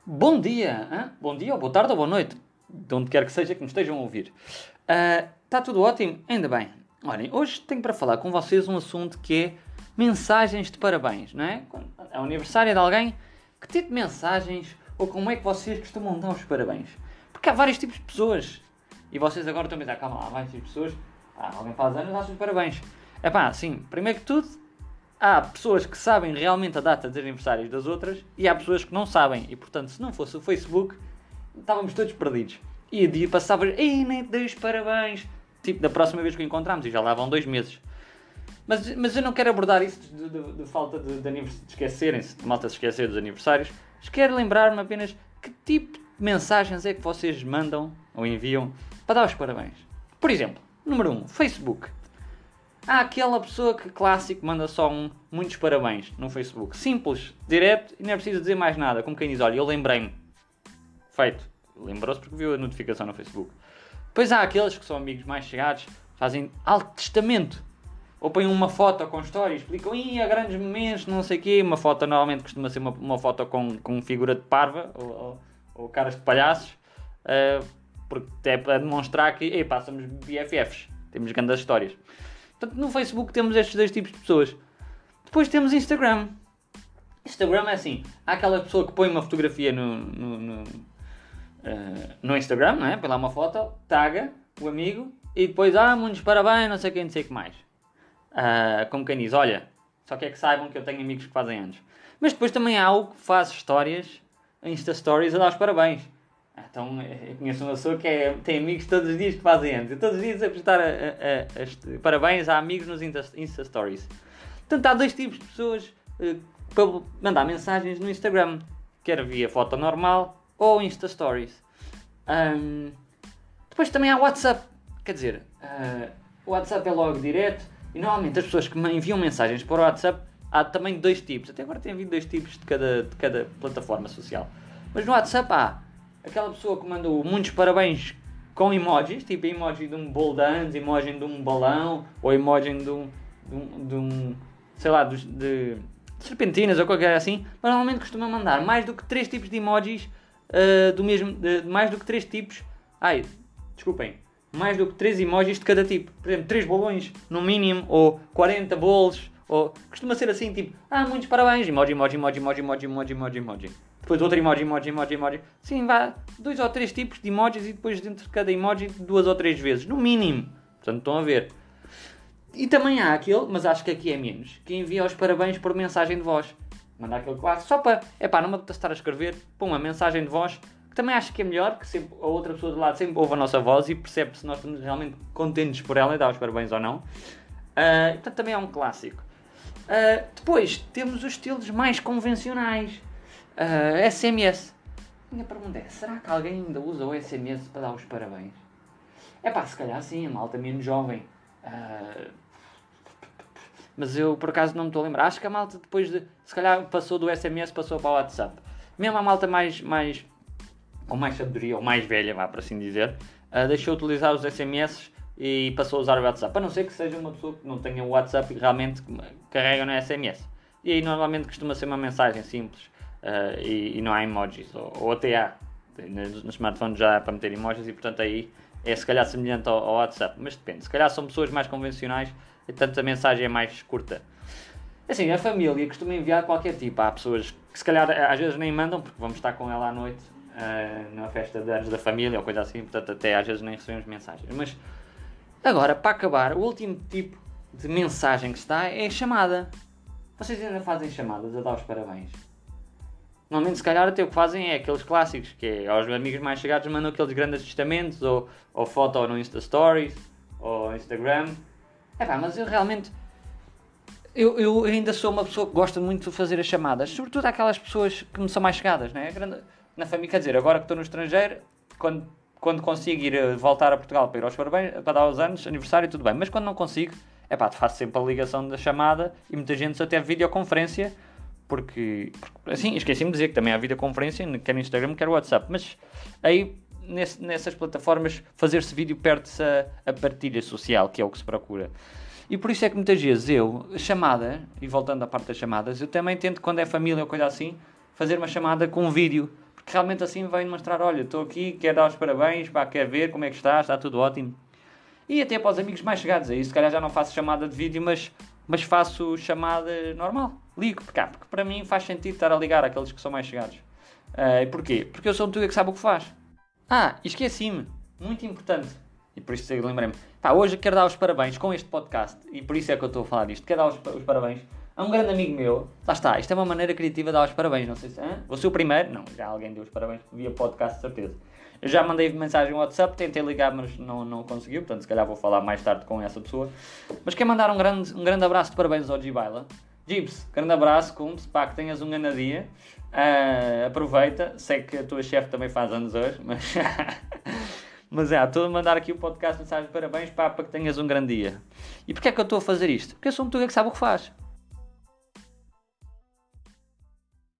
Bom dia, hã? Bom dia, ou boa tarde, ou boa noite, de onde quer que seja que nos estejam a ouvir. Está tudo ótimo? Ainda bem. Olhem, hoje tenho para falar com vocês um assunto que é mensagens de parabéns, não é? É o aniversário de alguém, que tipo de mensagens, ou como é que vocês costumam dar os parabéns? Porque há vários tipos de pessoas, e vocês agora estão a pensar, calma lá, há vários tipos de pessoas, alguém faz anos, dá os parabéns. Sim, primeiro que tudo, há pessoas que sabem realmente a data dos aniversários das outras e há pessoas que não sabem. E portanto, se não fosse o Facebook, estávamos todos perdidos. E a dia passava, ei, nem te dei os parabéns. Tipo, da próxima vez que o encontramos, e já lá vão 2 meses. Mas eu não quero abordar isso de falta de esquecerem-se, de malta se esquecer dos aniversários. Mas quero lembrar-me apenas que tipo de mensagens é que vocês mandam ou enviam para dar os parabéns. Por exemplo, número 1, Facebook. Há aquela pessoa que, clássico, manda só muitos parabéns no Facebook. Simples, direto e não é preciso dizer mais nada. Como quem diz, olha, eu lembrei-me. Feito. Lembrou-se porque viu a notificação no Facebook. Depois há aqueles que são amigos mais chegados, fazem alto testamento. Ou põem uma foto com história, explicam, há grandes momentos, não sei o quê. Uma foto normalmente costuma ser uma foto com figura de parva ou caras de palhaços. Porque é para demonstrar que, somos BFFs. Temos grandes histórias. Portanto, no Facebook temos estes dois tipos de pessoas. Depois temos Instagram. Instagram é assim, há aquela pessoa que põe uma fotografia no Instagram, não é? Põe lá uma foto, taga o amigo e depois, muitos parabéns, não sei quem, não sei o que mais. Como quem diz, olha, só quer que saibam que eu tenho amigos que fazem anos. Mas depois também há o que faz histórias, Insta Stories, a dar os parabéns. Então, eu conheço uma pessoa que tem amigos todos os dias que fazem anos. E todos os dias a prestar parabéns a amigos nos Insta Stories. Portanto, há dois tipos de pessoas para mandar mensagens no Instagram. Quer via foto normal ou Insta Stories. Depois também há WhatsApp. Quer dizer, o WhatsApp é logo direto. E normalmente as pessoas que me enviam mensagens para o WhatsApp, há também dois tipos. Até agora tem havido dois tipos de cada plataforma social. Mas no WhatsApp há aquela pessoa que mandou muitos parabéns com emojis, tipo emoji de um bolo de anos, emoji de um balão, ou emoji de um sei lá, de serpentinas ou qualquer assim, mas normalmente costuma mandar mais do que 3 tipos de emojis mais do que 3 tipos, mais do que 3 emojis de cada tipo. Por exemplo, 3 balões no mínimo, ou 40 bolos, ou costuma ser assim, tipo, muitos parabéns, emoji, emoji, emoji, emoji, emoji, emoji, emoji, emoji. Depois outro emoji, emoji, emoji, emoji. Sim, vá 2 ou 3 tipos de emojis e depois dentro de cada emoji 2 ou 3 vezes, no mínimo. Portanto, estão a ver. E também há aquele, mas acho que aqui é menos, que envia os parabéns por mensagem de voz. Manda aquele clássico, só para, não me apetece estar a escrever, põe uma mensagem de voz, que também acho que é melhor, que sempre, a outra pessoa do lado sempre ouve a nossa voz e percebe se nós estamos realmente contentes por ela e dá os parabéns ou não. Portanto, também é um clássico. Depois, temos os estilos mais convencionais. SMS. A minha pergunta é, será que alguém ainda usa o SMS para dar os parabéns? Se calhar sim, a malta menos jovem. Mas eu por acaso não me estou a lembrar. Acho que a malta depois se calhar passou do SMS, passou para o WhatsApp. Mesmo a malta com mais sabedoria, ou mais velha, por assim dizer, deixou de utilizar os SMS e passou a usar o WhatsApp. A não ser que seja uma pessoa que não tenha o WhatsApp e realmente carrega no SMS. E aí normalmente costuma ser uma mensagem simples. E não há emojis, ou até há no smartphone já há para meter emojis e portanto aí é se calhar semelhante ao WhatsApp, mas depende, se calhar são pessoas mais convencionais e portanto a mensagem é mais curta. Assim, a família costuma enviar qualquer tipo, há pessoas que se calhar às vezes nem mandam porque vamos estar com ela à noite na festa de anos da família ou coisa assim, portanto até às vezes nem recebemos mensagens. Mas agora, para acabar, o último tipo de mensagem que se dá é a chamada. Vocês ainda fazem chamadas a dar os parabéns? Normalmente, se calhar, até o que fazem é aqueles clássicos, que é aos amigos mais chegados mandam aqueles grandes testamentos, ou foto no Insta Stories, ou Instagram. Mas eu realmente, eu ainda sou uma pessoa que gosta muito de fazer as chamadas, sobretudo aquelas pessoas que me são mais chegadas, não é? Na família, quer dizer, agora que estou no estrangeiro, quando consigo ir voltar a Portugal para ir aos parabéns, para dar os anos, aniversário, tudo bem, mas quando não consigo, faço sempre a ligação da chamada, e muita gente até videoconferência, porque assim, esqueci-me de dizer que também há videoconferência, quer no Instagram, quer no WhatsApp, mas aí nessas plataformas fazer-se vídeo perde-se a partilha social, que é o que se procura. E por isso é que muitas vezes chamada, e voltando à parte das chamadas, eu também tento, quando é família ou coisa assim, fazer uma chamada com um vídeo, que realmente assim vai demonstrar, olha, estou aqui, quero dar os parabéns, pá, quero ver como é que está tudo ótimo. E até para os amigos mais chegados a isso, se calhar já não faço chamada de vídeo, mas faço chamada normal. Ligo, porque para mim faz sentido estar a ligar àqueles que são mais chegados. E porquê? Porque eu sou um tuga que sabe o que faz. Esqueci-me. Muito importante. E por isso eu lembrei-me. Hoje quero dar os parabéns com este podcast. E por isso é que eu estou a falar disto. Quero dar os parabéns a um grande amigo meu. Lá está. Isto é uma maneira criativa de dar os parabéns. Não sei se... Vou ser o primeiro? Não. Já alguém deu os parabéns via podcast, de certeza. Eu já mandei mensagem no WhatsApp. Tentei ligar, mas não conseguiu. Portanto, se calhar vou falar mais tarde com essa pessoa. Mas quero mandar um grande abraço de parabéns ao Gibaila. Gibbs, grande abraço, cumps, pá, que tenhas um grande dia. Aproveita, sei que a tua chefe também faz anos hoje, mas estou a mandar aqui o podcast mensagem de parabéns, pá, para que tenhas um grande dia. E porquê é que eu estou a fazer isto? Porque eu sou um tuga que sabe o que faz.